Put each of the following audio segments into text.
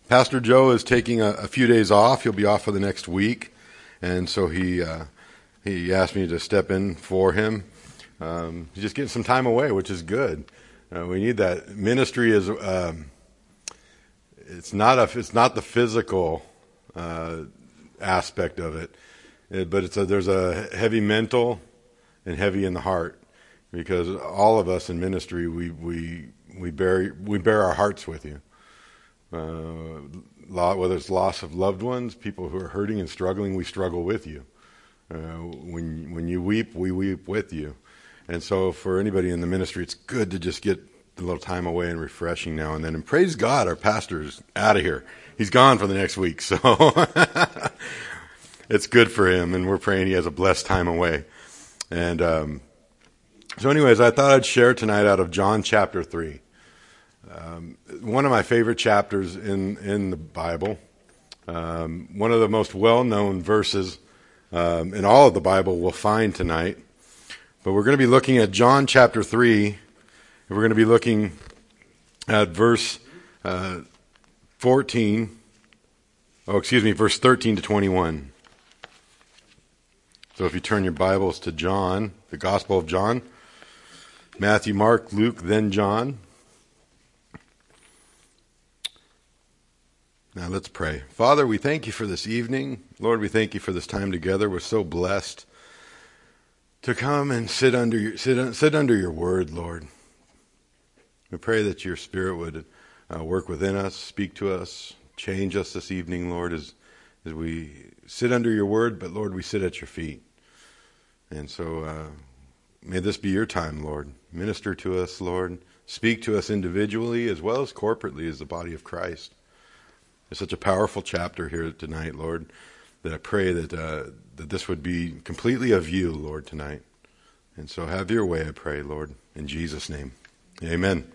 Pastor Joe is taking a few days off. He'll be off for the next week, and so he asked me to step in for him. He's just getting some time away, which is good. We need that. Ministry is it's not the physical aspect of it, but there's a heavy mental and heavy in the heart, because all of us in ministry we bear our hearts with you. Whether it's loss of loved ones, people who are hurting and struggling, we struggle with you. When you weep, we weep with you. And so for anybody in the ministry, it's good to just get a little time away and refreshing now and then. And praise God, our pastor's out of here. He's gone for the next week, so it's good for him, and we're praying he has a blessed time away. And so anyways, I thought I'd share tonight out of John chapter 3. One of my favorite chapters in the Bible, one of the most well-known verses in all of the Bible we'll find tonight. But we're going to be looking at John chapter 3, and we're going to be looking at verse 13 to 21. So if you turn your Bibles to John, the Gospel of John, Matthew, Mark, Luke, then John. Now let's pray. Father, we thank you for this evening. Lord, we thank you for this time together. We're so blessed to come and sit under your word, Lord. We pray that your Spirit would work within us, speak to us, change us this evening, Lord, as we sit under your word, but Lord, we sit at your feet. And so may this be your time, Lord. Minister to us, Lord. Speak to us individually as well as corporately as the body of Christ. It's such a powerful chapter here tonight, Lord, that I pray that this would be completely of you, Lord, tonight. And so have your way, I pray, Lord, in Jesus' name. Amen.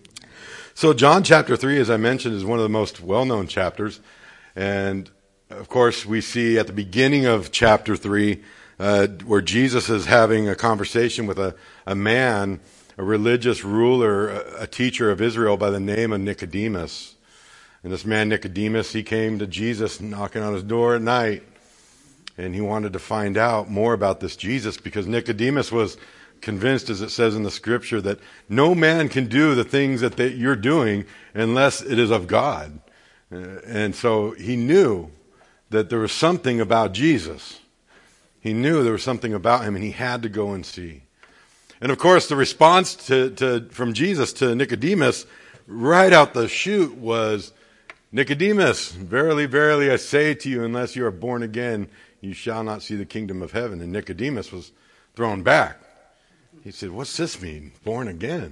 So John chapter 3, as I mentioned, is one of the most well-known chapters. And, of course, we see at the beginning of chapter 3 where Jesus is having a conversation with a man, a religious ruler, a teacher of Israel by the name of Nicodemus. And this man, Nicodemus, he came to Jesus knocking on his door at night. And he wanted to find out more about this Jesus, because Nicodemus was convinced, as it says in the scripture, that no man can do the things that you're doing unless it is of God. And so he knew that there was something about Jesus. He knew there was something about him, and he had to go and see. And of course, the response from Jesus to Nicodemus right out the chute was, Nicodemus, verily, verily, I say to you, unless you are born again, you shall not see the kingdom of heaven. And Nicodemus was thrown back. He said, what's this mean, born again?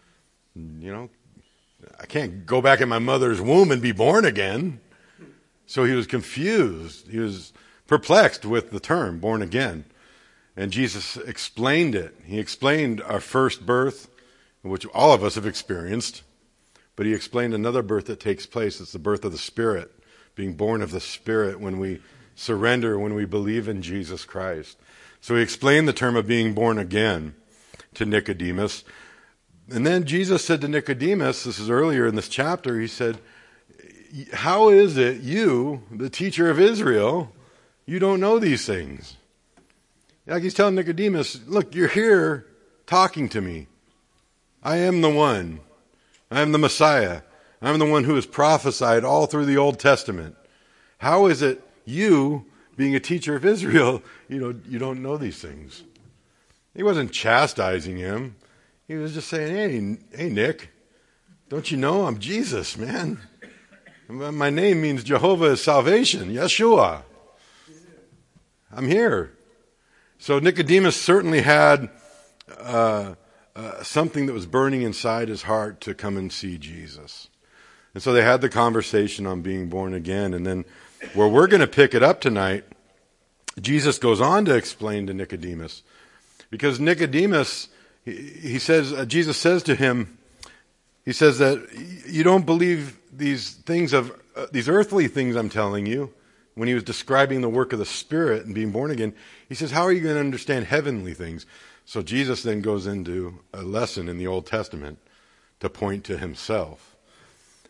You know, I can't go back in my mother's womb and be born again. So he was confused. He was perplexed with the term, born again. And Jesus explained it. He explained our first birth, which all of us have experienced. But he explained another birth that takes place. It's the birth of the Spirit, being born of the Spirit when we surrender, when we believe in Jesus Christ. So he explained the term of being born again to Nicodemus. And then Jesus said to Nicodemus, this is earlier in this chapter, he said, how is it you, the teacher of Israel, you don't know these things? Like he's telling Nicodemus, look, you're here talking to me. I am the one. I am the Messiah. I'm the one who is prophesied all through the Old Testament. How is it you, being a teacher of Israel, you don't know these things? He wasn't chastising him. He was just saying, hey, Nick, don't you know I'm Jesus, man? My name means Jehovah is salvation, Yeshua. I'm here. So Nicodemus certainly had something that was burning inside his heart to come and see Jesus. And so they had the conversation on being born again. And then where we're going to pick it up tonight, Jesus goes on to explain to Nicodemus. Because Nicodemus, Jesus says to him, he says that you don't believe these earthly things I'm telling you. When he was describing the work of the Spirit and being born again, he says, how are you going to understand heavenly things? So Jesus then goes into a lesson in the Old Testament to point to himself.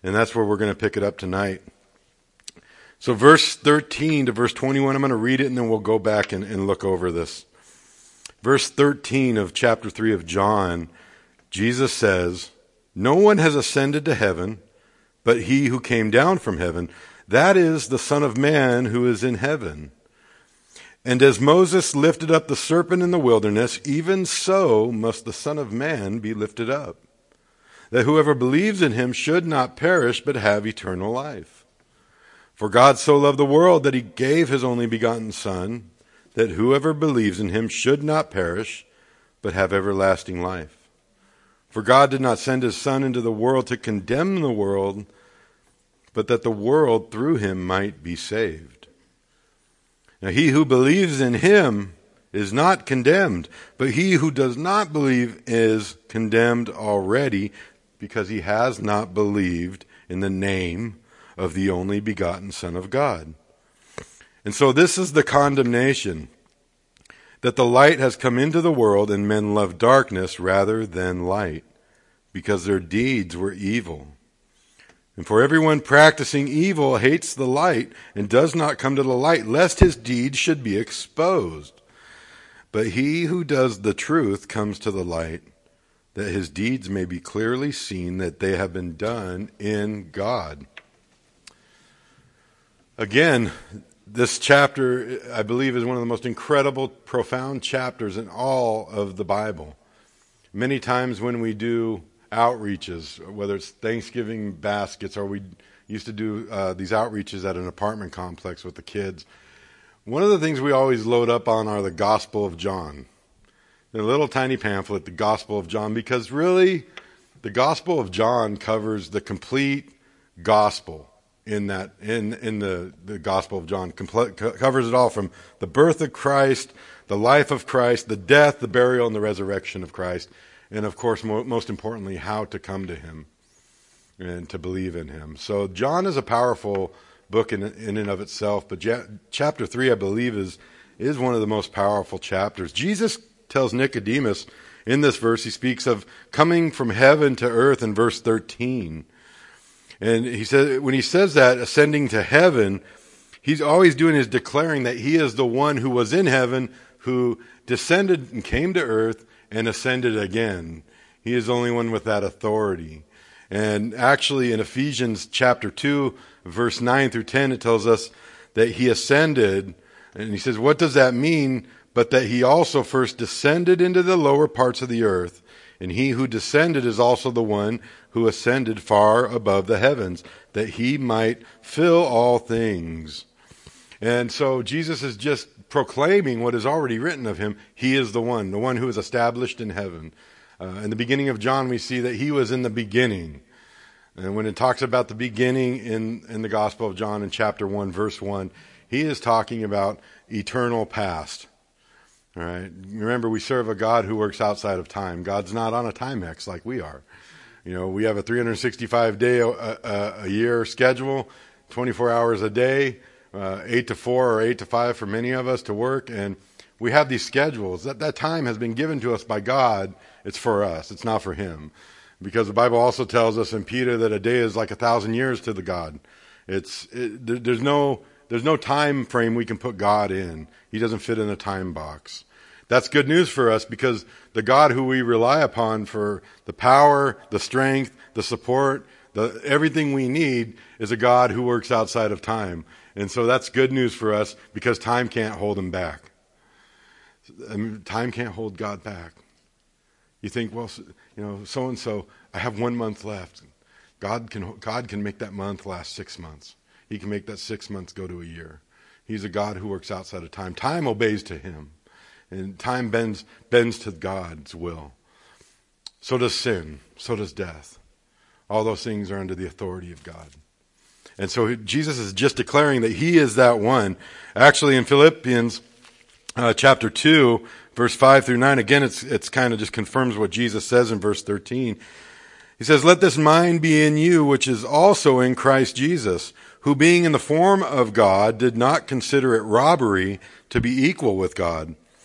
And that's where we're going to pick it up tonight. So verse 13 to verse 21, I'm going to read it and then we'll go back and look over this. Verse 13 of chapter 3 of John, Jesus says, "No one has ascended to heaven, but he who came down from heaven, that is the Son of Man who is in heaven. And as Moses lifted up the serpent in the wilderness, even so must the Son of Man be lifted up, that whoever believes in him should not perish but have eternal life. For God so loved the world that he gave his only begotten Son, that whoever believes in him should not perish, but have everlasting life. For God did not send his Son into the world to condemn the world, but that the world through him might be saved. Now he who believes in him is not condemned, but he who does not believe is condemned already, because he has not believed in the name of the only begotten Son of God. And so this is the condemnation, that the light has come into the world, and men love darkness rather than light, because their deeds were evil. And for everyone practicing evil hates the light, and does not come to the light, lest his deeds should be exposed. But he who does the truth comes to the light, that his deeds may be clearly seen that they have been done in God." Again, this chapter, I believe, is one of the most incredible, profound chapters in all of the Bible. Many times when we do outreaches, whether it's Thanksgiving baskets or we used to do these outreaches at an apartment complex with the kids, one of the things we always load up on are the Gospel of John. The little tiny pamphlet, the Gospel of John, because really the Gospel of John covers the complete gospel. In the Gospel of John, covers it all, from the birth of Christ, the life of Christ, the death, the burial, and the resurrection of Christ, and of course, most importantly, how to come to him and to believe in him. So John is a powerful book in and of itself, but chapter 3, I believe, is one of the most powerful chapters. Jesus tells Nicodemus in this verse, he speaks of coming from heaven to earth in verse 13. And he says, when he says that, ascending to heaven, he's always doing is declaring that he is the one who was in heaven, who descended and came to earth and ascended again. He is the only one with that authority. And actually in Ephesians chapter 2, verse 9 through 10, it tells us that he ascended. And he says, what does that mean? But that he also first descended into the lower parts of the earth. And he who descended is also the one who ascended far above the heavens, that he might fill all things. And so Jesus is just proclaiming what is already written of him. He is the one who is established in heaven. In the beginning of John, we see that he was in the beginning. And when it talks about the beginning in the Gospel of John in chapter 1, verse 1, he is talking about eternal past. All right. Remember, we serve a God who works outside of time. God's not on a Timex like we are. You know, we have a 365-day a year schedule, 24 hours a day, 8 to 4 or 8 to 5 for many of us to work. And we have these schedules. That time has been given to us by God. It's for us. It's not for him. Because the Bible also tells us in Peter that a day is like 1,000 years to the God. There's no time frame we can put God in. He doesn't fit in a time box. That's good news for us, because the God who we rely upon for the power, the strength, the support, everything we need is a God who works outside of time. And so that's good news for us, because time can't hold him back. I mean, time can't hold God back. You think, well, you know, so-and-so, I have 1 month left. God can make that month last 6 months. He can make that 6 months go to a year. He's a God who works outside of time. Time obeys to him. And time bends to God's will. So does sin. So does death. All those things are under the authority of God. And so Jesus is just declaring that he is that one. Actually, in Philippians chapter 2, verse 5 through 9, again, it's kind of just confirms what Jesus says in verse 13. He says, "Let this mind be in you, which is also in Christ Jesus, who being in the form of God did not consider it robbery to be equal with God,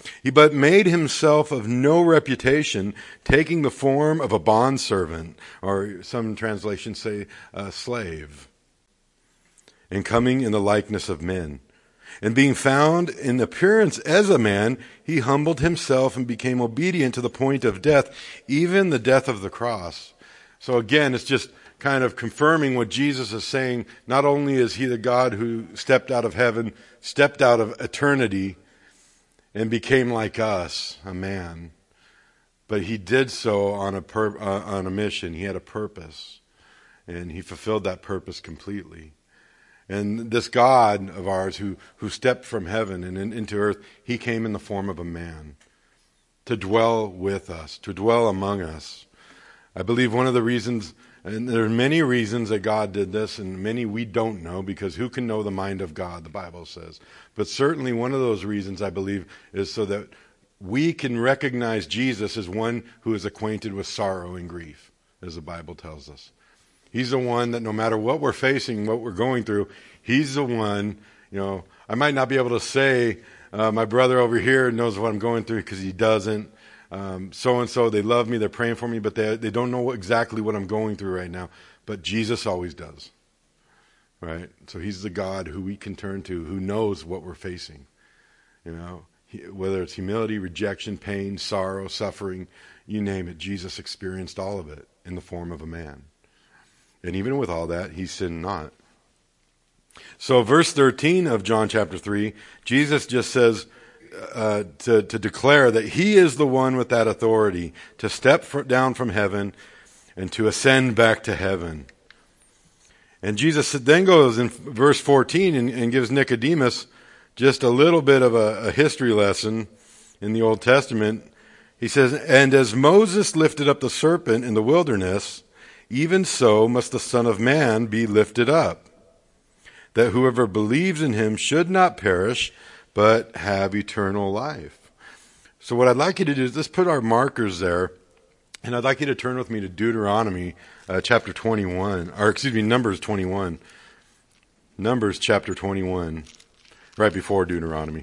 He but made himself of no reputation, taking the form of a bondservant, or some translations say a slave, and coming in the likeness of men. And being found in appearance as a man, he humbled himself and became obedient to the point of death, even the death of the cross. So again, it's just kind of confirming what Jesus is saying. Not only is he the God who stepped out of heaven, stepped out of eternity, and became like us, a man, but he did so on a mission. He had a purpose, and he fulfilled that purpose completely. And this God of ours who stepped from heaven and into earth, he came in the form of a man to dwell with us, to dwell among us. I believe one of the reasons, and there are many reasons that God did this, and many we don't know, because who can know the mind of God, the Bible says. But certainly one of those reasons, I believe, is so that we can recognize Jesus as one who is acquainted with sorrow and grief, as the Bible tells us. He's the one that no matter what we're facing, what we're going through, he's the one, I might not be able to say, my brother over here knows what I'm going through because he doesn't. So-and-so, they love me, they're praying for me, but they don't know exactly what I'm going through right now. But Jesus always does. Right? So he's the God who we can turn to, who knows what we're facing. Whether it's humility, rejection, pain, sorrow, suffering, you name it, Jesus experienced all of it in the form of a man. And even with all that, he sinned not. So verse 13 of John chapter 3, Jesus just says to declare that he is the one with that authority to step down from heaven and to ascend back to heaven. And Jesus then goes in verse 14 and gives Nicodemus just a little bit of a history lesson in the Old Testament. He says, "And as Moses lifted up the serpent in the wilderness, even so must the Son of Man be lifted up, that whoever believes in him should not perish, but have eternal life." So what I'd like you to do is let's put our markers there, and I'd like you to turn with me to Deuteronomy chapter 21, Numbers 21. Numbers chapter 21, right before Deuteronomy.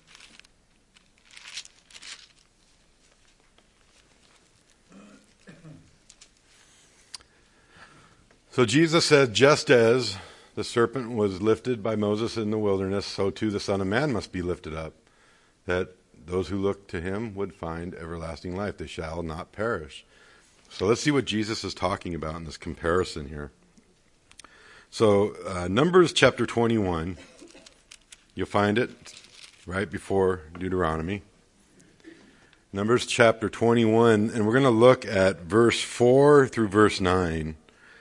So Jesus said, just as the serpent was lifted by Moses in the wilderness, so too the Son of Man must be lifted up, that those who look to him would find everlasting life. They shall not perish. So let's see what Jesus is talking about in this comparison here. So Numbers chapter 21, you'll find it right before Deuteronomy. Numbers chapter 21, and we're going to look at verse 4 through verse 9.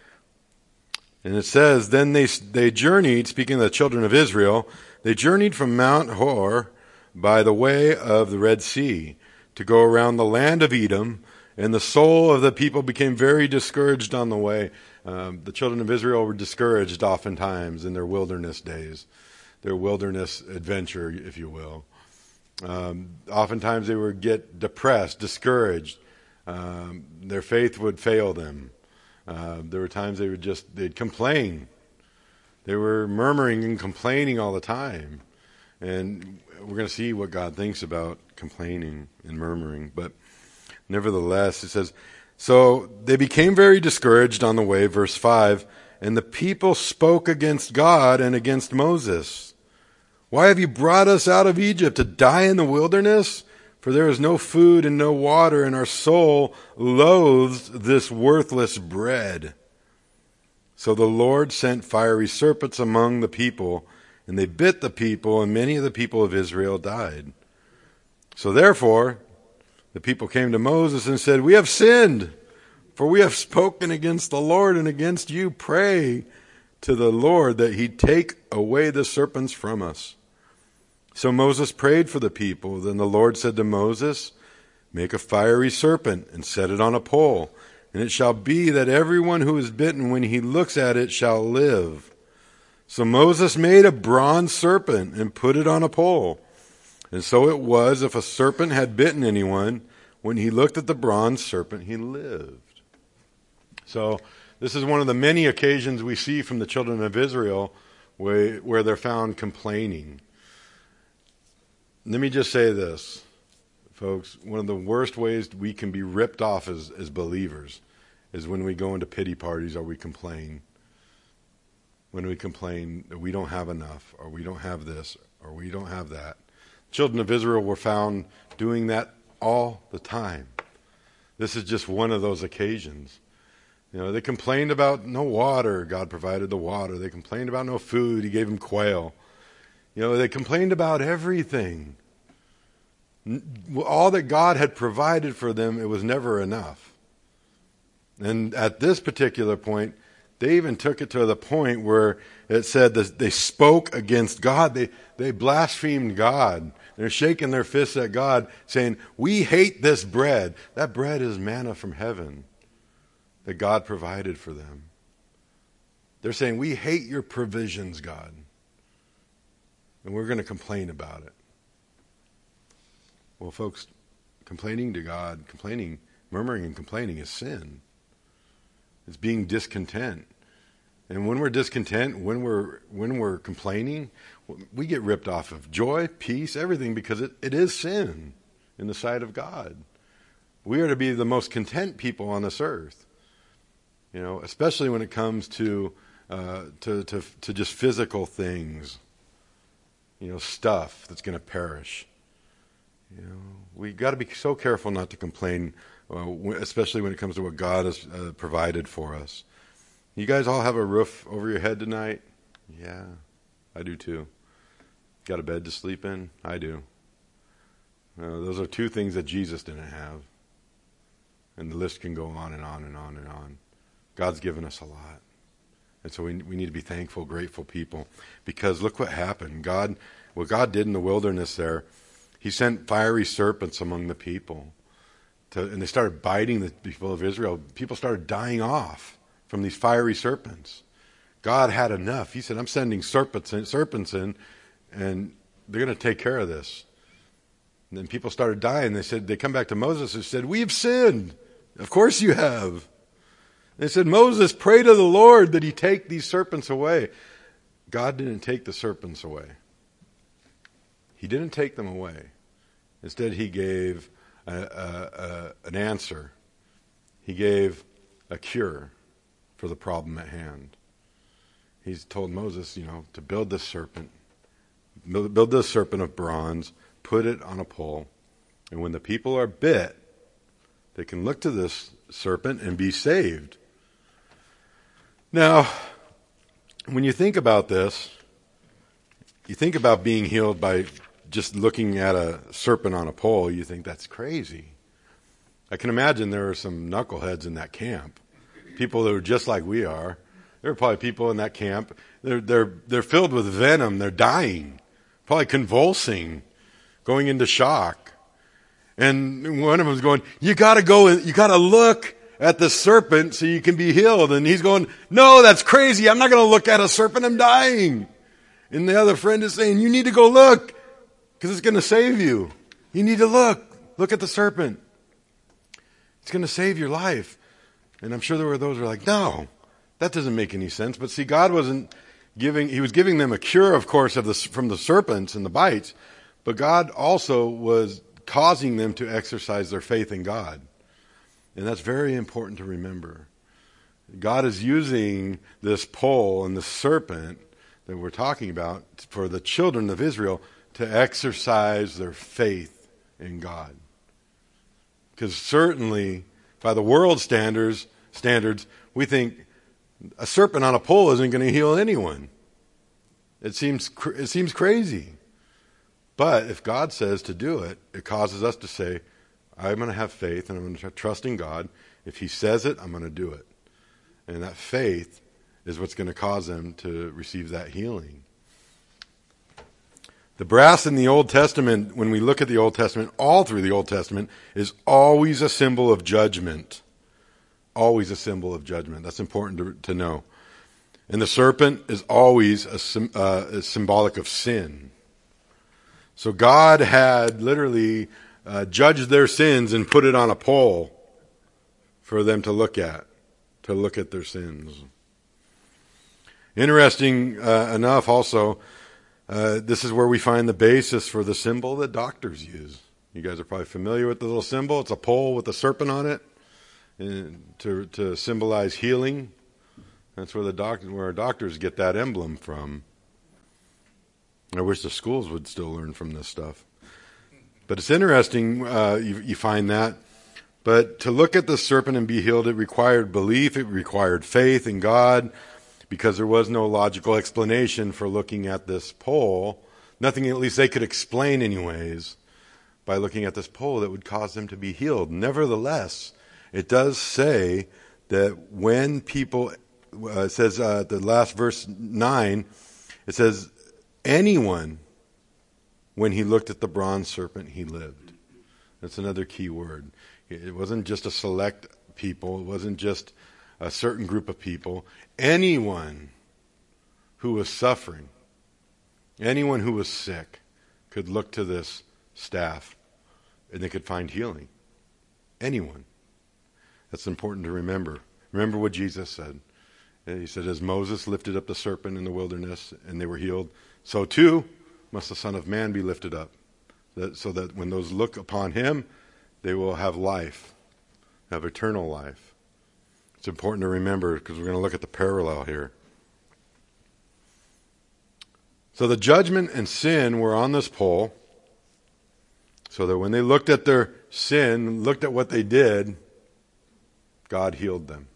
And it says, "Then they journeyed," speaking of the children of Israel, "they journeyed from Mount Hor by the way of the Red Sea to go around the land of Edom, and the soul of the people became very discouraged on the way." The children of Israel were discouraged oftentimes in their wilderness days, their wilderness adventure, if you will. Oftentimes they would get depressed, discouraged. Their faith would fail them. There were times they'd complain. They were murmuring and complaining all the time. And we're going to see what God thinks about complaining and murmuring. But nevertheless, it says, so they became very discouraged on the way, verse 5, and the people spoke against God and against Moses. "Why have you brought us out of Egypt to die in the wilderness? For there is no food and no water, and our soul loathes this worthless bread." So the Lord sent fiery serpents among the people, and they bit the people, and many of the people of Israel died. So therefore, the people came to Moses and said, "We have sinned, for we have spoken against the Lord and against you. Pray to the Lord that he take away the serpents from us." So Moses prayed for the people. Then the Lord said to Moses, "Make a fiery serpent and set it on a pole. And it shall be that everyone who is bitten, when he looks at it, shall live." So Moses made a bronze serpent and put it on a pole. And so it was, if a serpent had bitten anyone, when he looked at the bronze serpent, he lived. So this is one of the many occasions we see from the children of Israel where they're found complaining. Let me just say this. folks, one of the worst ways we can be ripped off as believers is when we go into pity parties or we complain. When we complain that we don't have enough, or we don't have this, or we don't have that. Children of Israel were found doing that all the time. This is just one of those occasions. They complained about no water. God provided the water. They complained about no food. He gave them quail. They complained about everything. All that God had provided for them, it was never enough. And at this particular point, they even took it to the point where it said that they spoke against God. They blasphemed God. They're shaking their fists at God, saying, "We hate this bread." That bread is manna from heaven that God provided for them. They're saying, "We hate your provisions, God, and we're going to complain about it." Well, folks, complaining to God, murmuring and complaining is sin. It's being discontent. And when we're discontent, when we're complaining, we get ripped off of joy, peace, everything, because it is sin in the sight of God. We are to be the most content people on this earth. Especially when it comes to just physical things, stuff that's going to perish. We got to be so careful not to complain, especially when it comes to what God has provided for us. You guys all have a roof over your head tonight? Yeah, I do too. Got a bed to sleep in? I do. Those are two things that Jesus didn't have. And the list can go on and on and on and on. God's given us a lot. And so we need to be thankful, grateful people. Because look what happened. What God did in the wilderness there, He sent fiery serpents among the people. And they started biting the people of Israel. People started dying off from these fiery serpents. God had enough. He said, "I'm sending serpents in, and they're going to take care of this." And then people started dying. They come back to Moses and said, "We've sinned." "Of course you have." They said, "Moses, pray to the Lord that He take these serpents away." God didn't take the serpents away. He didn't take them away. Instead, He gave an answer. He gave a cure for the problem at hand. He's told Moses, to build this serpent of bronze, put it on a pole, and when the people are bit, they can look to this serpent and be saved. Now, when you think about this, you think about being healed by just looking at a serpent on a pole, you think that's crazy. I can imagine there are some knuckleheads in that camp. People that are just like we are. There are probably people in that camp. They're filled with venom. They're dying, probably convulsing, going into shock. And one of them's going, "You got to go and you got to look at the serpent so you can be healed." And he's going, "No, that's crazy. I'm not going to look at a serpent. I'm dying." And the other friend is saying, "You need to go look because it's going to save you. You need to look. Look at the serpent. It's going to save your life." And I'm sure there were those who were like, "No, that doesn't make any sense." But see, God wasn't He was giving them a cure, of course, from the serpents and the bites, but God also was causing them to exercise their faith in God. And that's very important to remember. God is using this pole and the serpent that we're talking about for the children of Israel to exercise their faith in God. Because certainly, by the world standards, we think a serpent on a pole isn't going to heal anyone. It seems crazy. But if God says to do it, it causes us to say, "I'm going to have faith and I'm going to trust in God. If He says it, I'm going to do it." And that faith is what's going to cause them to receive that healing. The brass in the Old Testament, when we look at the Old Testament, all through the Old Testament, is always a symbol of judgment. Always a symbol of judgment. That's important to know. And the serpent is always symbolic of sin. So God had literally judged their sins and put it on a pole for them to look at their sins. Interesting enough also, this is where we find the basis for the symbol that doctors use. You guys are probably familiar with the little symbol. It's a pole with a serpent on it, and to symbolize healing. That's where our doctors get that emblem from. I wish the schools would still learn from this stuff. But it's interesting, you find that. But to look at the serpent and be healed, it required belief, it required faith in God, because there was no logical explanation for looking at this pole. Nothing at least they could explain anyways by looking at this pole that would cause them to be healed. Nevertheless, it does say that when people, it says the last verse 9, it says, anyone, when he looked at the bronze serpent, he lived. That's another key word. It wasn't just a select people. It wasn't just a certain group of people. Anyone who was suffering, anyone who was sick could look to this staff and they could find healing. Anyone. That's important to remember. Remember what Jesus said. He said, as Moses lifted up the serpent in the wilderness and they were healed, so too must the Son of Man be lifted up, so that when those look upon him, they will have life, have eternal life. It's important to remember because we're going to look at the parallel here. So the judgment and sin were on this pole, so that when they looked at their sin, looked at what they did, God healed them.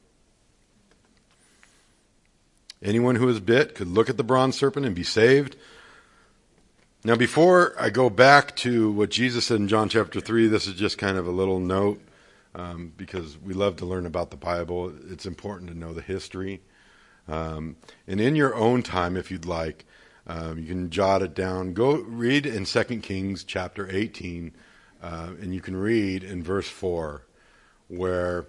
Anyone who was bit could look at the bronze serpent and be saved. Now, before I go back to what Jesus said in John chapter 3, this is just kind of a little note, because we love to learn about the Bible. It's important to know the history. And in your own time, if you'd like, you can jot it down. Go read in 2 Kings chapter 18, and you can read in verse 4, where,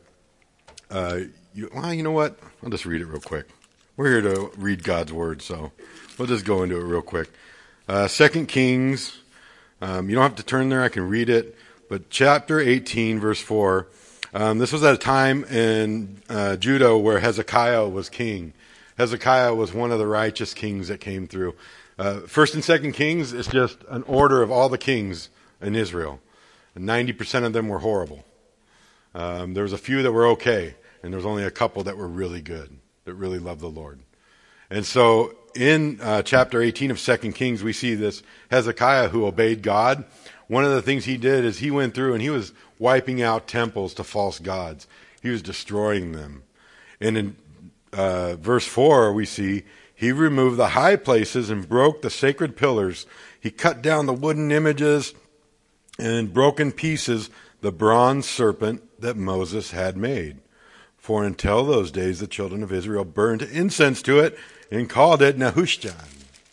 you know what? I'll just read it real quick. We're here to read God's word, so we'll just go into it real quick. 2 Kings, you don't have to turn there, I can read it, but chapter 18, verse 4, this was at a time in Judah where Hezekiah was king. Hezekiah was one of the righteous kings that came through. 1st and 2nd Kings is just an order of all the kings in Israel. And 90% of them were horrible. There was a few that were okay, and there was only a couple that were really good, that really loved the Lord. And so in chapter 18 of 2 Kings, we see this Hezekiah who obeyed God. One of the things he did is he went through and he was wiping out temples to false gods. He was destroying them. And in verse 4, we see he removed the high places and broke the sacred pillars. He cut down the wooden images and broke in pieces the bronze serpent that Moses had made. For until those days the children of Israel burned incense to it and called it Nehushtan.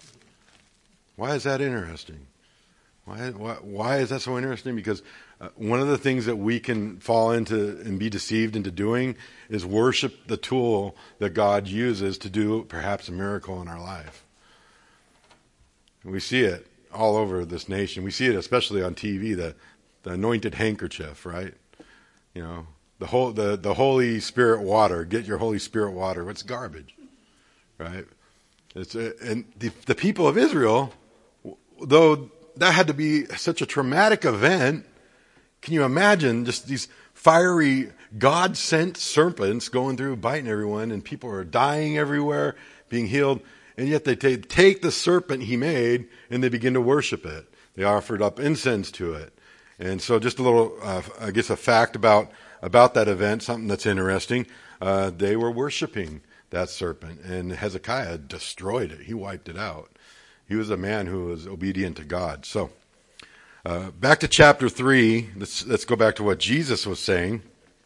Why is that interesting? Why is that so interesting? Because one of the things that we can fall into and be deceived into doing is worship the tool that God uses to do perhaps a miracle in our life. And we see it all over this nation. We see it especially on TV, the anointed handkerchief, right? You know, the Holy Spirit water. Get your Holy Spirit water. It's garbage, right? And the people of Israel, though that had to be such a traumatic event, can you imagine just these fiery God-sent serpents going through, biting everyone, and people are dying everywhere, being healed, and yet they take the serpent he made and they begin to worship it. They offered up incense to it. And so just a little, I guess, a fact about that event, something that's interesting. They were worshiping that serpent, and Hezekiah destroyed it. He wiped it out. He was a man who was obedient to God. So back to chapter 3. Let's go back to what Jesus was saying.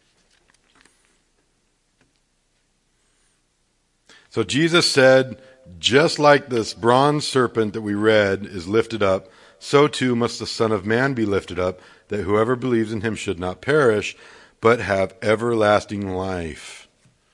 So Jesus said, just like this bronze serpent that we read is lifted up, so too must the Son of Man be lifted up, that whoever believes in him should not perish, but have everlasting life.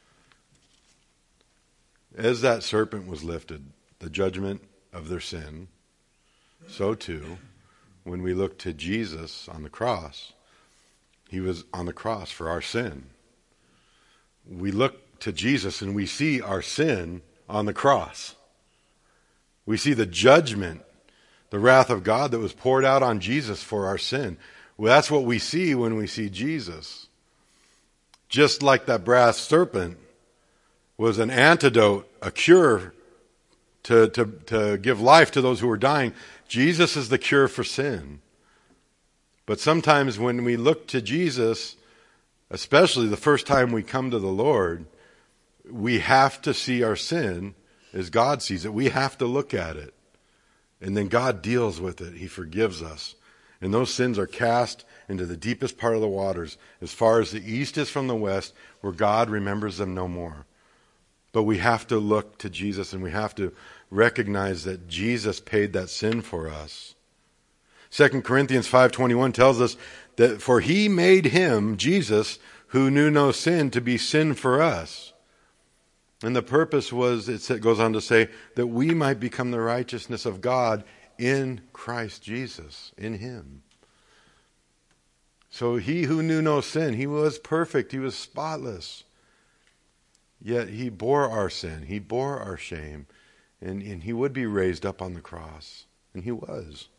As that serpent was lifted, the judgment of their sin, so too, when we look to Jesus on the cross, he was on the cross for our sin. We look to Jesus and we see our sin on the cross. We see the judgment, the wrath of God that was poured out on Jesus for our sin. Well, that's what we see when we see Jesus. Just like that brass serpent was an antidote, a cure to give life to those who were dying, Jesus is the cure for sin. But sometimes when we look to Jesus, especially the first time we come to the Lord, we have to see our sin as God sees it. We have to look at it. And then God deals with it. He forgives us. And those sins are cast into the deepest part of the waters, as far as the east is from the west, where God remembers them no more. But we have to look to Jesus, and we have to recognize that Jesus paid that sin for us. 2 Corinthians 5:21 tells us that for he made him, Jesus, who knew no sin, to be sin for us. And the purpose was, it goes on to say, that we might become the righteousness of God in Christ Jesus, in him. So he who knew no sin, he was perfect, he was spotless. Yet he bore our sin, he bore our shame, and he would be raised up on the cross. And he was.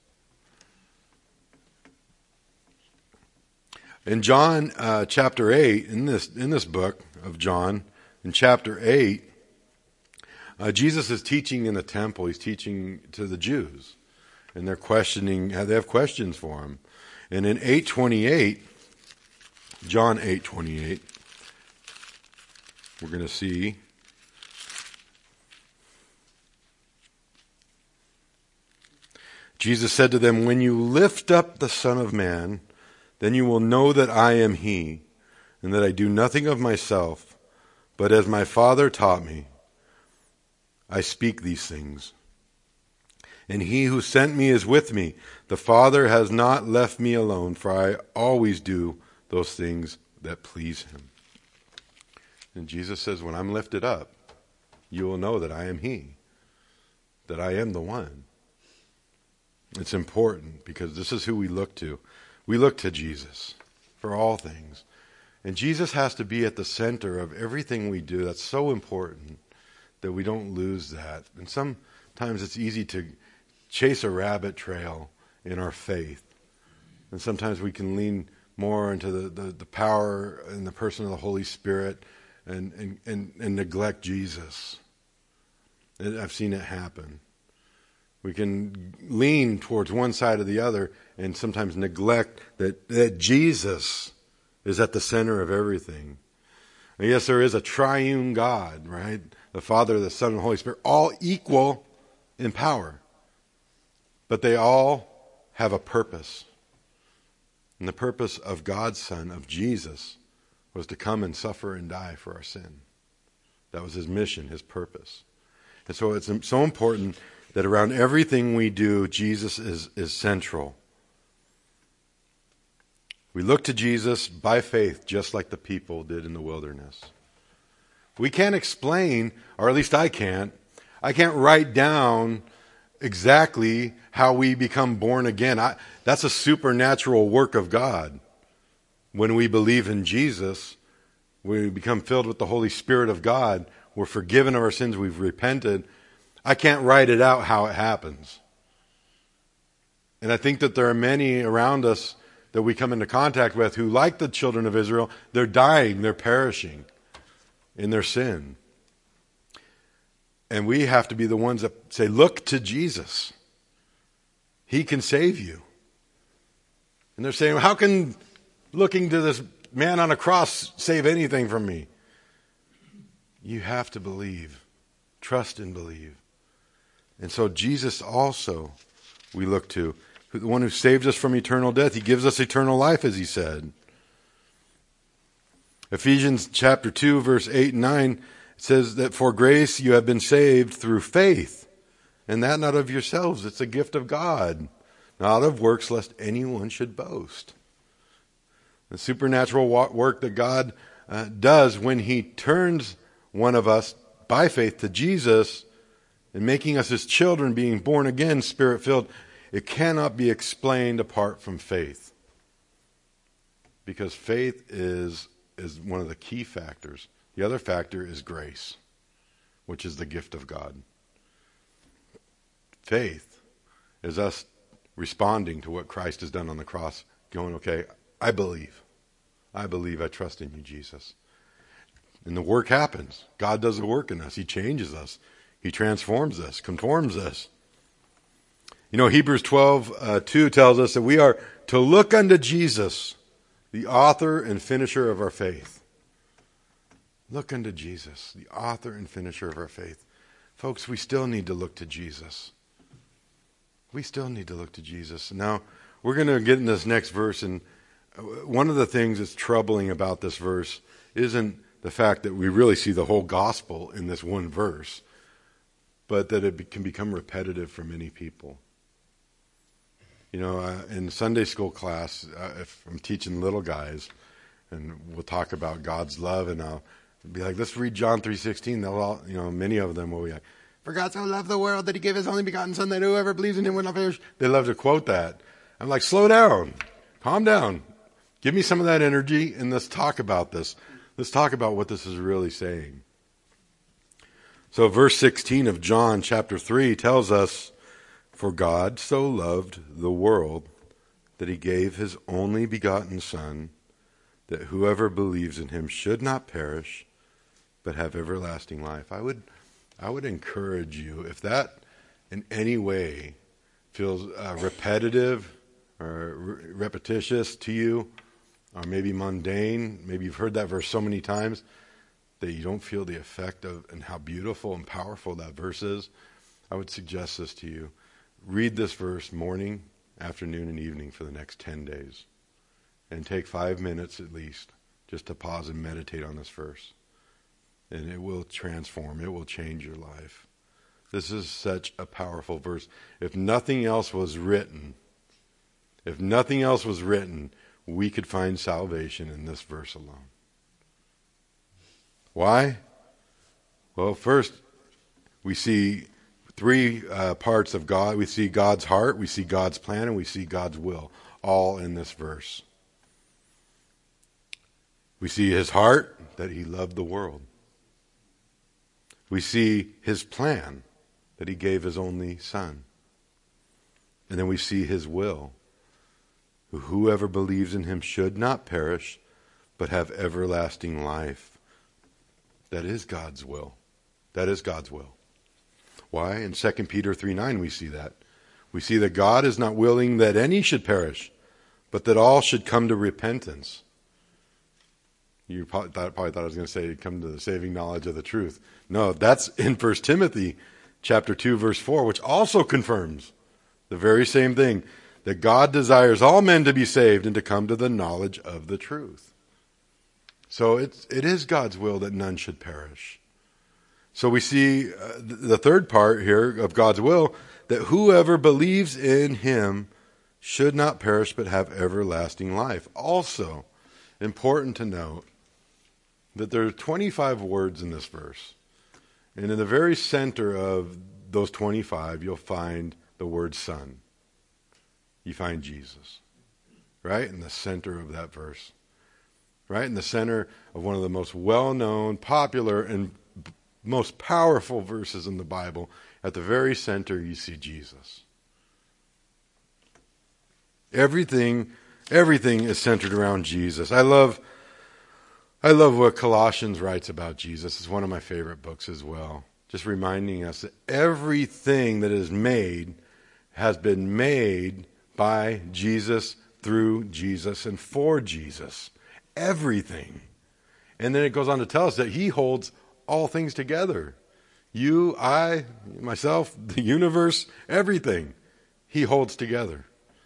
In John chapter 8, in this book of John, in chapter 8, Jesus is teaching in the temple. He's teaching to the Jews. And they're questioning, they have questions for him. And in 8:28, John 8:28, we're going to see Jesus said to them, "When you lift up the Son of Man, then you will know that I am he, and that I do nothing of myself, but as my Father taught me, I speak these things. And he who sent me is with me. The Father has not left me alone, for I always do those things that please him." And Jesus says, when I'm lifted up, you will know that I am he, that I am the one. It's important because this is who we look to. We look to Jesus for all things. And Jesus has to be at the center of everything we do. That's so important that we don't lose that. And sometimes it's easy to chase a rabbit trail in our faith. And sometimes we can lean more into the power and the person of the Holy Spirit and neglect Jesus. And I've seen it happen. We can lean towards one side or the other and sometimes neglect that Jesus is at the center of everything. And yes, there is a triune God, right? The Father, the Son, and the Holy Spirit, all equal in power. But they all have a purpose. And the purpose of God's Son, of Jesus, was to come and suffer and die for our sin. That was his mission, his purpose. And so it's so important that around everything we do, Jesus is central. We look to Jesus by faith, just like the people did in the wilderness. We can't explain, or at least I can't write down exactly how we become born again. That's a supernatural work of God. When we believe in Jesus, we become filled with the Holy Spirit of God. We're forgiven of our sins. We've repented. I can't write it out how it happens. And I think that there are many around us that we come into contact with who, like the children of Israel, they're dying, they're perishing in their sin. And we have to be the ones that say, look to Jesus. He can save you. And they're saying, how can looking to this man on a cross save anything from me? You have to believe. Trust and believe. And so Jesus also we look to, the one who saved us from eternal death. He gives us eternal life, as he said. Ephesians chapter 2, verse 8 and 9 says that for grace you have been saved through faith, and that not of yourselves. It's a gift of God, not of works, lest anyone should boast. The supernatural work that God does when he turns one of us by faith to Jesus and making us his children, being born again, Spirit-filled, it cannot be explained apart from faith. Because faith is one of the key factors. The other factor is grace, which is the gift of God. Faith is us responding to what Christ has done on the cross going, okay, I believe. I believe. I trust in you, Jesus. And the work happens. God does the work in us. He changes us. He transforms us, conforms us. You know, Hebrews 12:2 tells us that we are to look unto Jesus, the author and finisher of our faith. Look unto Jesus, the author and finisher of our faith. Folks, we still need to look to Jesus. We still need to look to Jesus. Now, we're going to get in this next verse, and one of the things that's troubling about this verse isn't the fact that we really see the whole gospel in this one verse, but that it can become repetitive for many people. You know, in Sunday school class, if I'm teaching little guys, and we'll talk about God's love, and I'll be like, let's read John 3:16. They'll all, you know, many of them will be like, for God so loved the world that he gave his only begotten Son, that whoever believes in him will not perish. They love to quote that. I'm like, slow down, calm down, give me some of that energy, and let's talk about this. Let's talk about what this is really saying. So verse 16 of John chapter 3 tells us, for God so loved the world that he gave his only begotten Son, that whoever believes in him should not perish, but have everlasting life. I would encourage you, if that in any way feels repetitive or repetitious to you, or maybe mundane, maybe you've heard that verse so many times that you don't feel the effect of and how beautiful and powerful that verse is, I would suggest this to you. Read this verse morning, afternoon, and evening for the next 10 days. And take 5 minutes at least just to pause and meditate on this verse. And it will transform. It will change your life. This is such a powerful verse. If nothing else was written, we could find salvation in this verse alone. Why? Well, first, we see three parts of God. We see God's heart, we see God's plan, and we see God's will, all in this verse. We see his heart, that he loved the world. We see his plan, that he gave his only Son. And then we see his will. Whoever believes in him should not perish, but have everlasting life. That is God's will. That is God's will. Why? In 2 Peter 3:9 we see that. We see that God is not willing that any should perish, but that all should come to repentance. You probably thought I was going to say come to the saving knowledge of the truth. No, that's in 1 Timothy chapter 2, verse 4, which also confirms the very same thing, that God desires all men to be saved and to come to the knowledge of the truth. So it is God's will that none should perish. So we see the third part here of God's will, that whoever believes in him should not perish but have everlasting life. Also, important to note that there are 25 words in this verse. And in the very center of those 25, you'll find the word Son. You find Jesus, right in the center of that verse. Right in the center of one of the most well-known, popular, and most powerful verses in the Bible, at the very center you see Jesus. Everything is centered around Jesus. I love what Colossians writes about Jesus. It's one of my favorite books as well. Just reminding us that everything that is made has been made by Jesus, through Jesus, and for Jesus. Everything. And then it goes on to tell us that he holds all things together. You, I, myself, the universe, everything he holds together.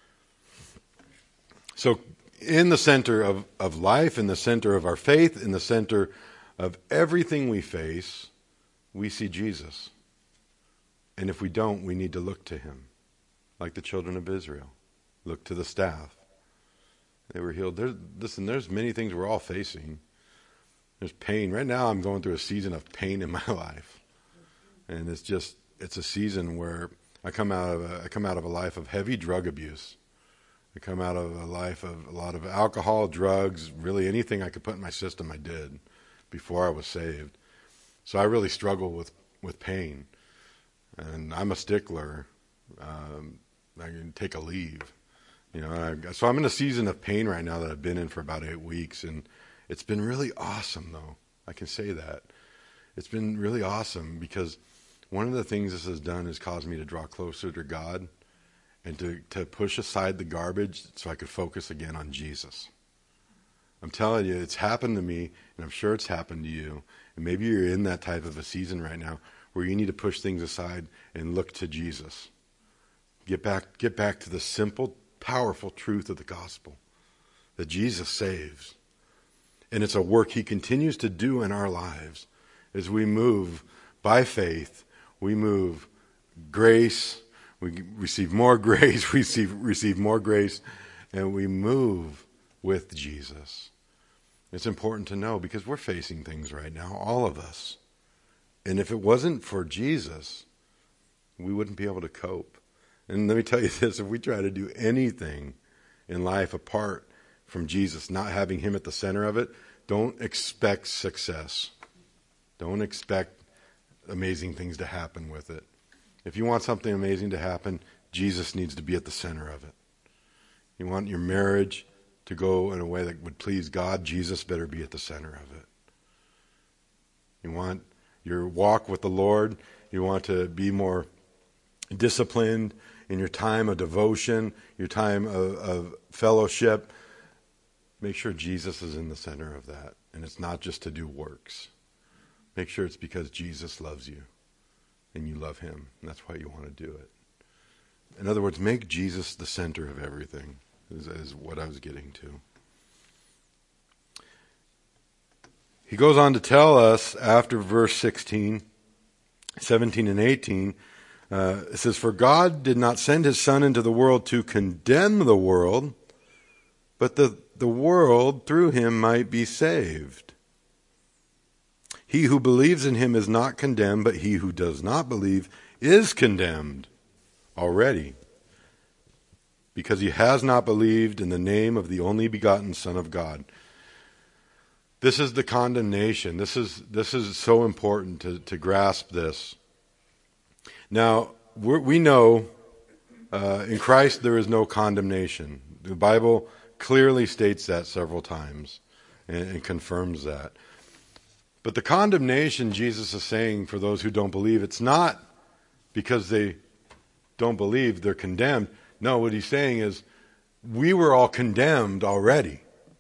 So in the center of life, in the center of our faith, in the center of everything we face, we see Jesus. And if we don't, we need to look to him, like the children of Israel. Look to the staff. They were healed. There's many things we're all facing. There's pain. Right now I'm going through a season of pain in my life. And it's a season where I come out of a life of heavy drug abuse. I come out of a life of a lot of alcohol, drugs, really anything I could put in my system I did before I was saved. So I really struggle with pain. And I'm a stickler. I can take a leave. So I'm in a season of pain right now that I've been in for about 8 weeks, and it's been really awesome, though. I can say that. It's been really awesome because one of the things this has done is caused me to draw closer to God and to push aside the garbage so I could focus again on Jesus. I'm telling you, it's happened to me, and I'm sure it's happened to you. And maybe you're in that type of a season right now where you need to push things aside and look to Jesus. Get back to the simple, powerful truth of the gospel, that Jesus saves. And it's a work he continues to do in our lives as we move by faith. We move grace, we receive more grace, we receive more grace, and we move with Jesus. It's important to know because we're facing things right now, all of us. And if it wasn't for Jesus, we wouldn't be able to cope. And let me tell you this, if we try to do anything in life apart from Jesus, not having him at the center of it, don't expect success. Don't expect amazing things to happen with it. If you want something amazing to happen, Jesus needs to be at the center of it. You want your marriage to go in a way that would please God, Jesus better be at the center of it. You want your walk with the Lord, you want to be more disciplined in your time of devotion, your time of fellowship, make sure Jesus is in the center of that. And it's not just to do works. Make sure it's because Jesus loves you and you love him. And that's why you want to do it. In other words, make Jesus the center of everything is what I was getting to. He goes on to tell us after verse 16, 17 and 18, it says, "For God did not send his Son into the world to condemn the world, but the world through him might be saved. He who believes in him is not condemned, but he who does not believe is condemned already, because he has not believed in the name of the only begotten Son of God." This is the condemnation. This is so important to grasp this. Now, we know in Christ there is no condemnation. The Bible clearly states that several times and confirms that. But the condemnation Jesus is saying for those who don't believe, it's not because they don't believe they're condemned. No, what he's saying is we were all condemned already.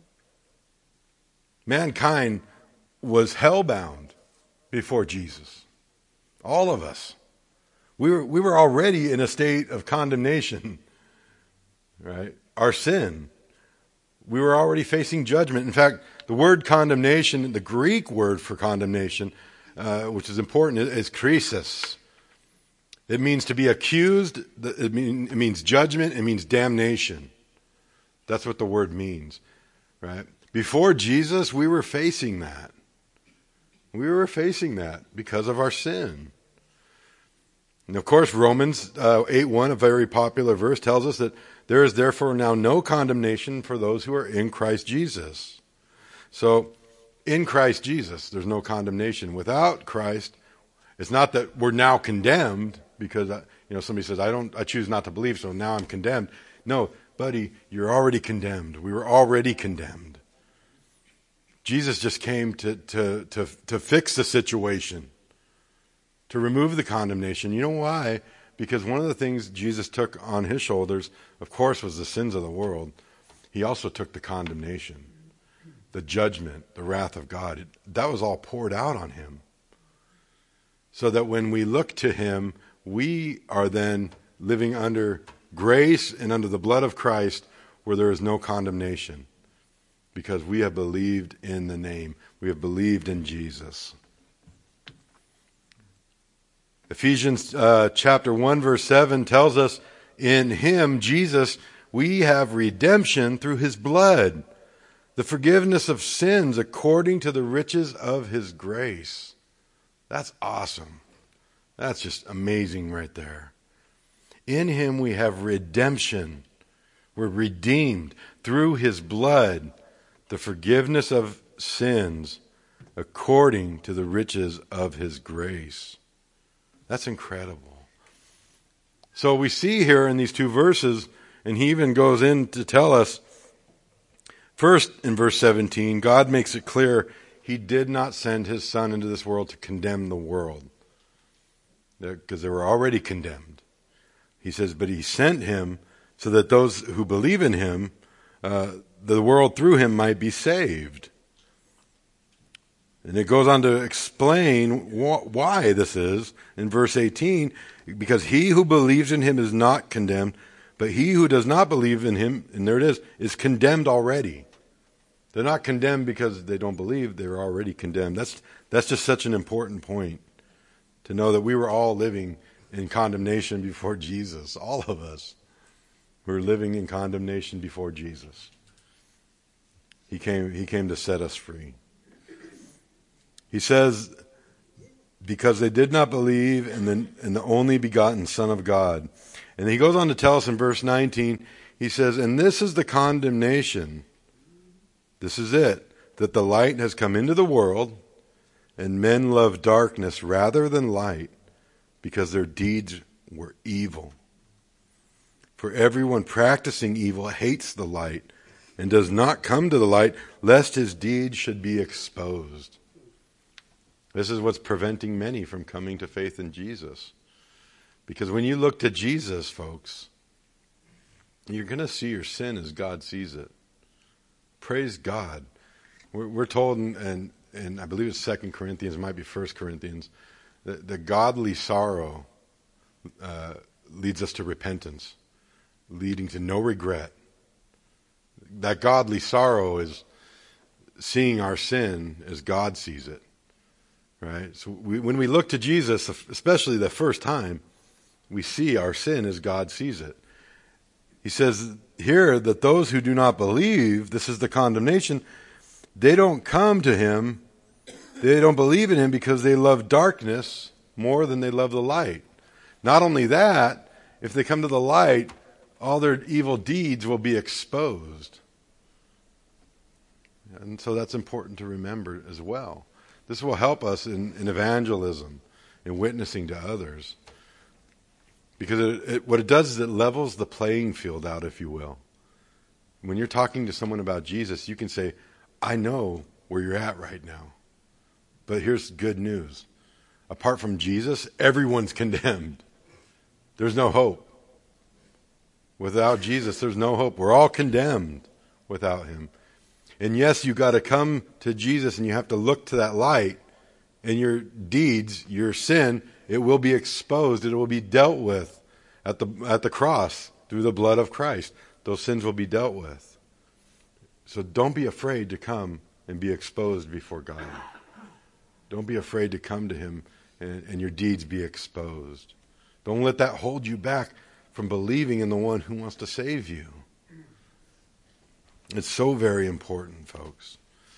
Mankind was hellbound before Jesus. All of us. We were already in a state of condemnation, right? Our sin. We were already facing judgment. In fact, the word condemnation, the Greek word for condemnation, which is important, is krisis. It means to be accused. It means judgment. It means damnation. That's what the word means, right? Before Jesus, we were facing that. We were facing that because of our sin. And of course, Romans 8:1, a very popular verse, tells us that there is therefore now no condemnation for those who are in Christ Jesus. So, in Christ Jesus, there's no condemnation. Without Christ, it's not that we're now condemned because somebody says, I choose not to believe, so now I'm condemned. No, buddy, you're already condemned. We were already condemned. Jesus just came to fix the situation, to remove the condemnation. You know why? Because one of the things Jesus took on his shoulders, of course, was the sins of the world. He also took the condemnation, the judgment, the wrath of God. That was all poured out on him. So that when we look to him, we are then living under grace and under the blood of Christ where there is no condemnation. Because we have believed in the name. We have believed in Jesus. Ephesians chapter 1 verse 7 tells us, in him, Jesus, we have redemption through his blood, the forgiveness of sins according to the riches of his grace. That's awesome. That's just amazing right there. In him we have redemption. We're redeemed through his blood, the forgiveness of sins according to the riches of his grace. That's incredible. So we see here in these two verses, And he even goes in to tell us, first in verse 17, God makes it clear he did not send his Son into this world to condemn the world, because they were already condemned. He says, but he sent him so that those who believe in him, the world through him might be saved. And it goes on to explain why this is in verse 18, because he who believes in him is not condemned, but he who does not believe in him, and there it is condemned already. They're not condemned because they don't believe, they're already condemned. That's just such an important point, to know that we were all living in condemnation before Jesus. All of us were living in condemnation before Jesus. He came to set us free. He says, because they did not believe in the only begotten Son of God. And he goes on to tell us in verse 19, he says, and this is the condemnation. This is it, that the light has come into the world, and men love darkness rather than light, because their deeds were evil. For everyone practicing evil hates the light, and does not come to the light, lest his deeds should be exposed. This is what's preventing many from coming to faith in Jesus. Because when you look to Jesus, folks, you're going to see your sin as God sees it. Praise God. We're told, and I believe it's 2 Corinthians, it might be 1 Corinthians, that the godly sorrow leads us to repentance, leading to no regret. That godly sorrow is seeing our sin as God sees it. Right? So when we look to Jesus, especially the first time, we see our sin as God sees it. He says here that those who do not believe, this is the condemnation, they don't come to him, they don't believe in him because they love darkness more than they love the light. Not only that, if they come to the light, all their evil deeds will be exposed. And so that's important to remember as well. This will help us in evangelism, in witnessing to others. Because what it does is it levels the playing field out, if you will. When you're talking to someone about Jesus, you can say, I know where you're at right now. But here's good news. Apart from Jesus, everyone's condemned. There's no hope. Without Jesus, there's no hope. We're all condemned without him. And yes, you've got to come to Jesus and you have to look to that light, and your deeds, your sin, it will be exposed. It will be dealt with at the cross through the blood of Christ. Those sins will be dealt with. So don't be afraid to come and be exposed before God. Don't be afraid to come to him and your deeds be exposed. Don't let that hold you back from believing in the one who wants to save you. It's so very important, folks.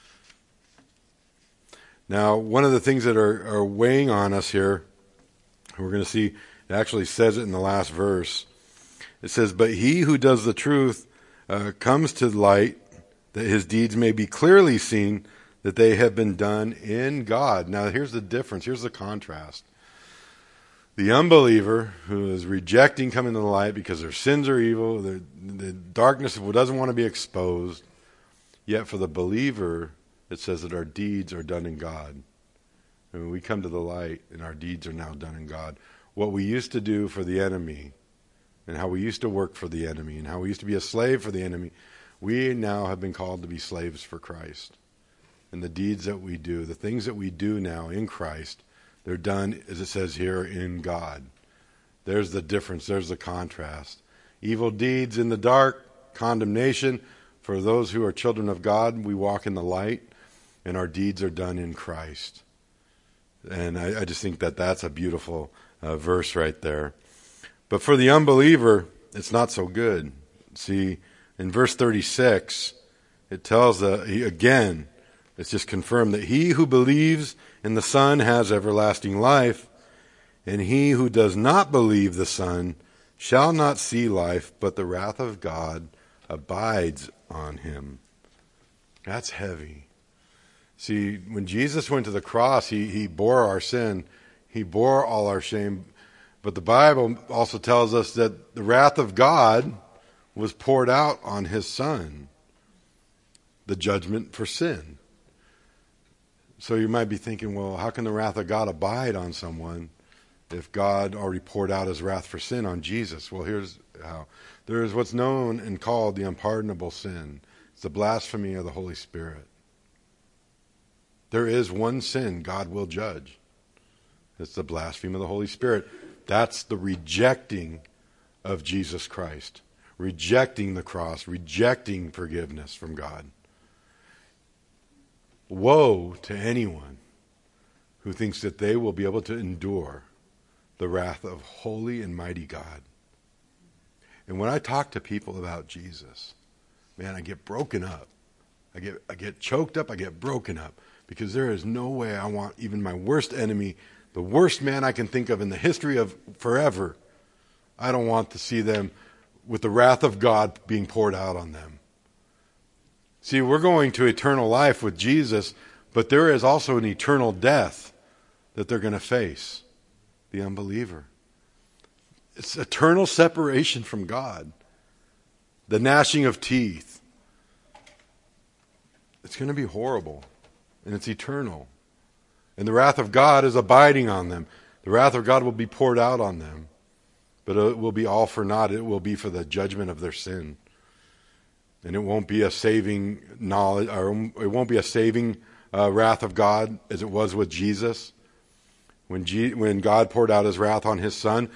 Now, one of the things that are weighing on us here, we're going to see, it actually says it in the last verse. It says, but he who does the truth comes to light, that his deeds may be clearly seen, that they have been done in God. Now, here's the difference. Here's the contrast. The unbeliever who is rejecting coming to the light because their sins are evil, the darkness doesn't want to be exposed. Yet for the believer, it says that our deeds are done in God. And when we come to the light and our deeds are now done in God, what we used to do for the enemy and how we used to work for the enemy and how we used to be a slave for the enemy, we now have been called to be slaves for Christ. And the deeds that we do, the things that we do now in Christ, they're done, as it says here, in God. There's the difference. There's the contrast. Evil deeds in the dark, condemnation. For those who are children of God, we walk in the light, and our deeds are done in Christ. And I just think that that's a beautiful verse right there. But for the unbeliever, it's not so good. See, in verse 36, it tells, again, it's just confirmed that he who believes in the Son has everlasting life, and he who does not believe the Son shall not see life, but the wrath of God abides on him. That's heavy. See, when Jesus went to the cross, he bore our sin. He bore all our shame. But the Bible also tells us that the wrath of God was poured out on his Son, the judgment for sin. So you might be thinking, well, how can the wrath of God abide on someone if God already poured out his wrath for sin on Jesus? Well, here's how. There is what's known and called the unpardonable sin. It's the blasphemy of the Holy Spirit. There is one sin God will judge. It's the blasphemy of the Holy Spirit. That's the rejecting of Jesus Christ. Rejecting the cross. Rejecting forgiveness from God. Woe to anyone who thinks that they will be able to endure the wrath of holy and mighty God. And when I talk to people about Jesus, man, I get broken up. I get choked up, I get broken up. Because there is no way I want even my worst enemy, the worst man I can think of in the history of forever, I don't want to see them with the wrath of God being poured out on them. See, we're going to eternal life with Jesus, but there is also an eternal death that they're going to face, the unbeliever. It's eternal separation from God. The gnashing of teeth. It's going to be horrible. And it's eternal. And the wrath of God is abiding on them. The wrath of God will be poured out on them. But it will be all for naught. It will be for the judgment of their sin. And it won't be a saving knowledge, or it won't be a saving wrath of God as it was with Jesus. When God poured out his wrath on his Son,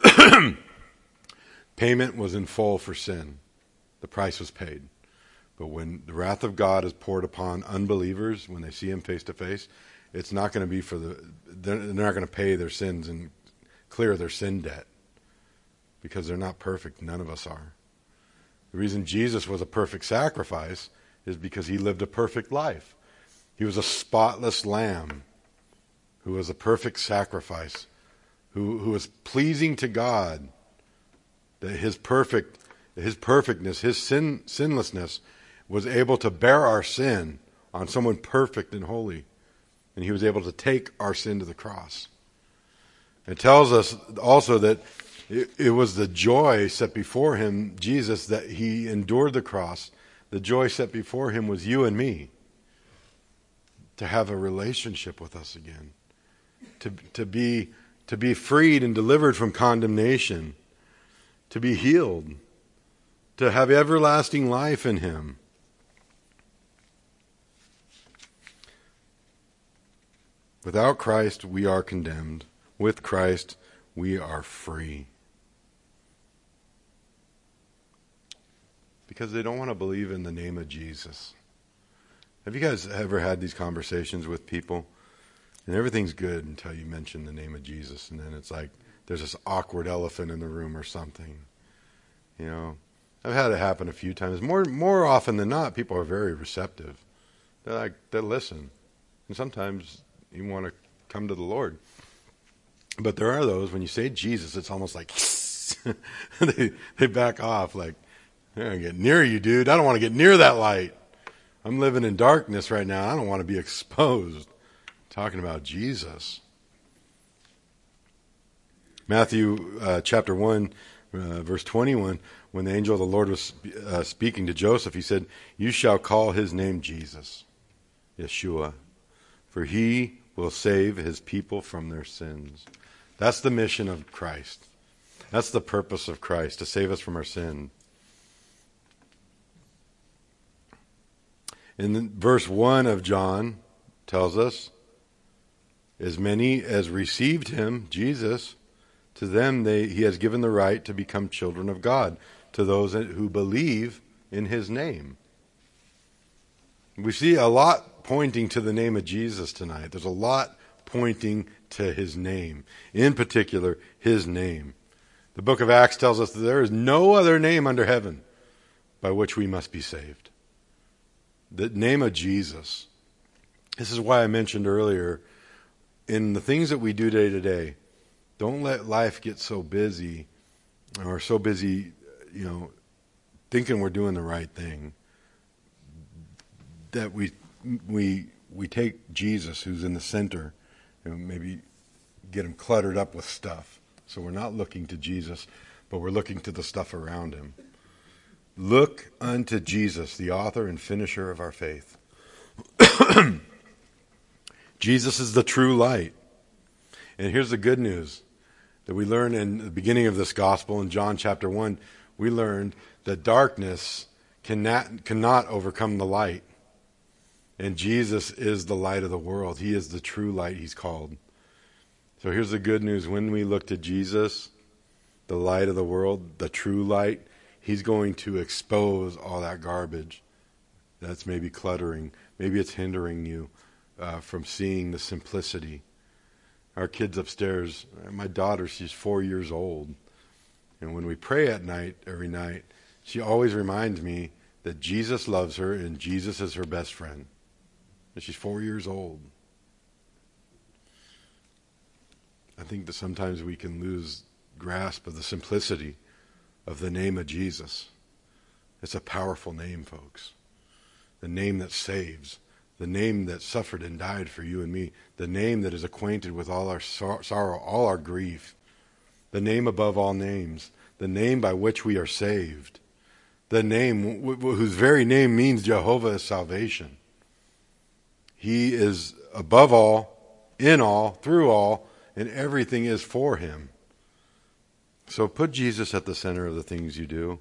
payment was in full for sin. The price was paid. But when the wrath of God is poured upon unbelievers, when they see him face to face, it's not going to be they're not going to pay their sins and clear their sin debt. Because they're not perfect. None of us are. The reason Jesus was a perfect sacrifice is because he lived a perfect life. He was a spotless lamb who was a perfect sacrifice, who was pleasing to God. That his perfectness, his sinlessness was able to bear our sin on someone perfect and holy. And he was able to take our sin to the cross. It tells us also that it was the joy set before him, Jesus, that he endured the cross. The joy set before him was you and me. To have a relationship with us again. To be freed and delivered from condemnation. To be healed. To have everlasting life in him. Without Christ, we are condemned. With Christ, we are free. Because they don't want to believe in the name of Jesus. Have you guys ever had these conversations with people? And everything's good until you mention the name of Jesus. And then it's like there's this awkward elephant in the room or something. You know, I've had it happen a few times. More often than not, people are very receptive. They listen. And sometimes you want to come to the Lord. But there are those, when you say Jesus, it's almost like they back off like, I don't get near you, dude. I don't want to get near that light. I'm living in darkness right now. I don't want to be exposed. Talking about Jesus. Matthew chapter 1, verse 21, when the angel of the Lord was speaking to Joseph, he said, "You shall call his name Jesus, Yeshua, for he will save his people from their sins." That's the mission of Christ. That's the purpose of Christ, to save us from our sin. In verse 1 of John tells us, as many as received him, Jesus, to them he has given the right to become children of God, to those who believe in his name. We see a lot pointing to the name of Jesus tonight. There's a lot pointing to his name. In particular, his name. The book of Acts tells us that there is no other name under heaven by which we must be saved. The name of Jesus. This is why I mentioned earlier, in the things that we do day to day, don't let life get so busy, or so busy, thinking we're doing the right thing, that we take Jesus, who's in the center, and maybe get him cluttered up with stuff. So we're not looking to Jesus, but we're looking to the stuff around him. look unto Jesus, the author and finisher of our faith. Jesus is the true light. And here's the good news that we learn in the beginning of this gospel in John chapter 1. We learned that darkness cannot overcome the light. And Jesus is the light of the world. He is the true light, he's called. So here's the good news. When we look to Jesus, the light of the world, the true light, he's going to expose all that garbage that's maybe cluttering. Maybe it's hindering you from seeing the simplicity. Our kids upstairs, my daughter, she's 4 years old. And when we pray at night, every night, she always reminds me that Jesus loves her and Jesus is her best friend. And she's 4 years old. I think that sometimes we can lose grasp of the simplicity of the name of Jesus. It's a powerful name, folks. The name that saves. The name that suffered and died for you and me. The name that is acquainted with all our sorrow, all our grief. The name above all names. The name by which we are saved. The name whose very name means Jehovah is salvation. He is above all, in all, through all, and everything is for him. So put Jesus at the center of the things you do.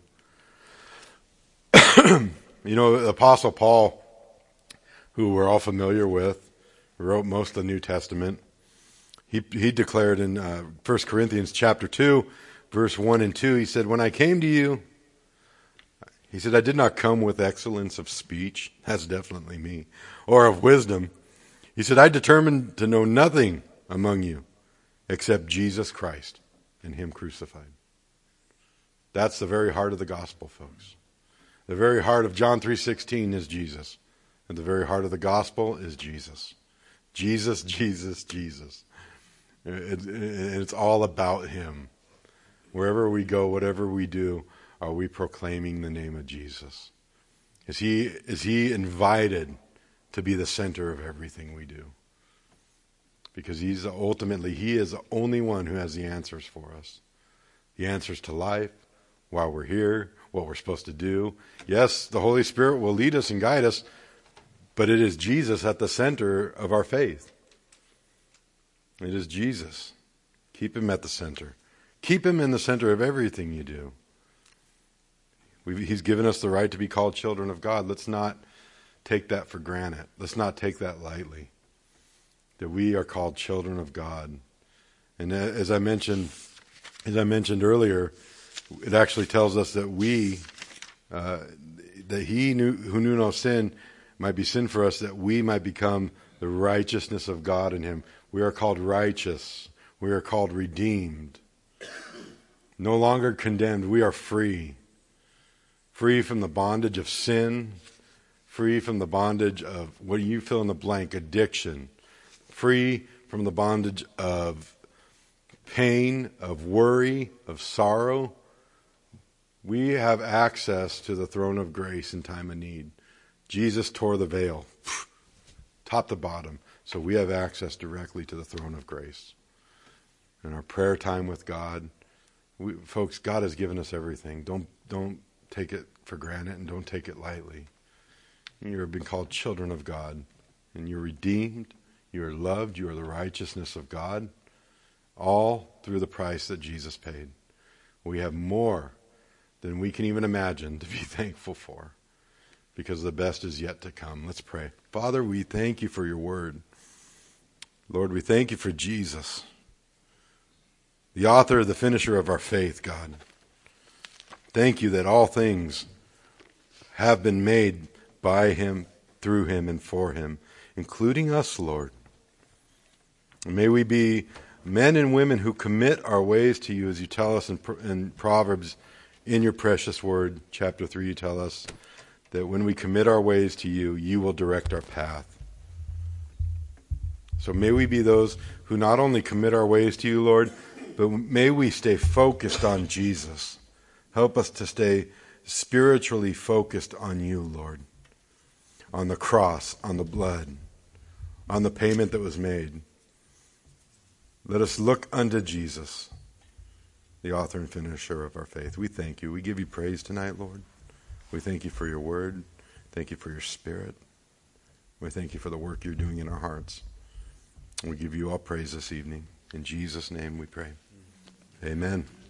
You know, the Apostle Paul, who we're all familiar with, wrote most of the New Testament. He declared in 1 Corinthians chapter 2, verse 1 and 2, he said, when I came to you, he said, I did not come with excellence of speech. That's definitely me. Or of wisdom. He said, I determined to know nothing among you except Jesus Christ and him crucified. That's the very heart of the gospel, folks. The very heart of John 3:16 is Jesus. And the very heart of the gospel is Jesus. Jesus, Jesus, Jesus. It's all about him. Wherever we go, whatever we do, are we proclaiming the name of Jesus? Is he invited to be the center of everything we do? Because he is the only one who has the answers for us. The answers to life, why we're here, what we're supposed to do. Yes, the Holy Spirit will lead us and guide us, but it is Jesus at the center of our faith. It is Jesus. Keep him at the center. Keep him in the center of everything you do. He's given us the right to be called children of God. Let's not take that for granted. Let's not take that lightly. That we are called children of God. And as I mentioned earlier, it actually tells us that that he who knew no sin might be sin for us, that we might become the righteousness of God in him. We are called righteous. We are called redeemed. No longer condemned. We are free. Free from the bondage of sin. Free from the bondage of, what do you fill in the blank, addiction. Free from the bondage of pain, of worry, of sorrow. We have access to the throne of grace in time of need. Jesus tore the veil, top to bottom, so we have access directly to the throne of grace. In our prayer time with God, folks, God has given us everything. Don't take it for granted and don't take it lightly. You have been called children of God, and you're redeemed, you are loved, you are the righteousness of God, all through the price that Jesus paid. We have more than we can even imagine to be thankful for, because the best is yet to come. Let's pray. Father, we thank you for your word. Lord, we thank you for Jesus, the author, the finisher of our faith, God. Thank you that all things have been made by him, through him, and for him, including us, Lord. And may we be men and women who commit our ways to you, as you tell us in Proverbs, in your precious word, chapter 3, you tell us that when we commit our ways to you, you will direct our path. So may we be those who not only commit our ways to you, Lord, but may we stay focused on Jesus. Help us to stay spiritually focused on you, Lord, on the cross, on the blood, on the payment that was made. Let us look unto Jesus, the author and finisher of our faith. We thank you. We give you praise tonight, Lord. We thank you for your word. Thank you for your spirit. We thank you for the work you're doing in our hearts. We give you all praise this evening. In Jesus' name we pray. Amen.